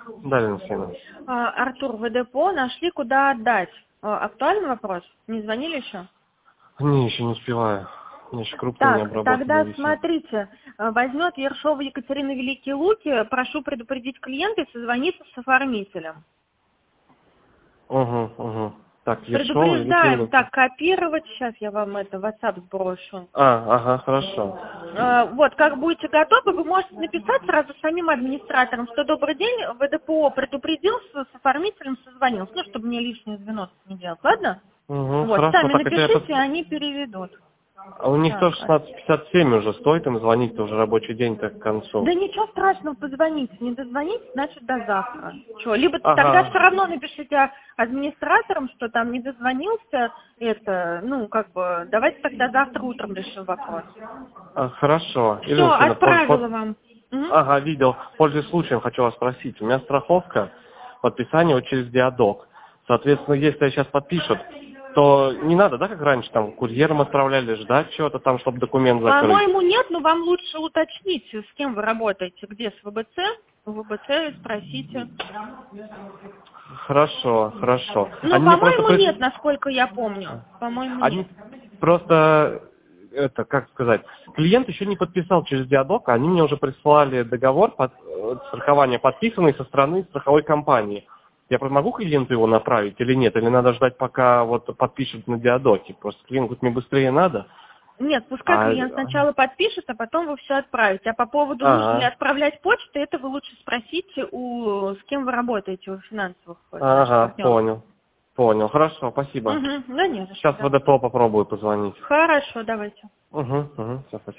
Да, Елена Алексеевна. Артур, вы депо нашли, куда отдать. Актуальный вопрос? Не звонили еще? Не, еще не успеваю. У меня еще крупные не Так, обработанные тогда висят. смотрите, возьмет Ершова Екатерина Великие Луки, прошу предупредить клиента и созвониться с оформителем. Угу. Так, Ершова или Предупреждаем, Киелуки? так, копировать, сейчас я вам это в WhatsApp сброшу. Ага, хорошо. Вот, как будете готовы, вы можете написать сразу самим администраторам, что добрый день, ВДПО предупредился, с оформителем созвонился, ну, чтобы мне лишнее звено не делать, ладно? Угу, Вот, хорошо, сами так это напишите, они переведут. А у них Так, тоже 16:57 уже, стоит им звонить-то уже рабочий день так к концу. да ничего страшного, позвоните, не дозвоните, значит до завтра. Чё, либо тогда Ага, все равно напишите администраторам, что там не дозвонился, это, ну, как бы, давайте тогда завтра утром решим вопрос. хорошо. Все, Елена Алексеевна, отправила вам. Мгм. Ага, видел. Пользуясь случаем, хочу вас спросить. У меня страховка, подписание вот через Диадок. Соответственно, если сейчас подпишут, то не надо, да, как раньше, там, курьером отправляли, ждать чего-то там, чтобы документ закрыть? По-моему, нет, но вам лучше уточнить, с кем вы работаете, где с ВБЦ. В ВБЦ спросите. Хорошо. Ну, Они мне просто по-моему, нет, насколько я помню. По-моему, нет. Они просто, это, как сказать, клиент еще не подписал через Диадок, а они мне уже прислали договор, страхование подписанный со стороны страховой компании. Я могу клиенту его направить или нет? Или надо ждать, пока вот подпишут на Диадоке? Просто клиенту мне быстрее надо. Нет, пускай клиент сначала подпишет, а потом вы все отправите. А по поводу, нужно ли Ага, отправлять почту, это вы лучше спросите с кем вы работаете, у финансовых наших партнеров. понял. Хорошо, спасибо. Угу, да не за что, Сейчас в давайте. ВДПО попробую позвонить. Хорошо, давайте. Угу, все, спасибо.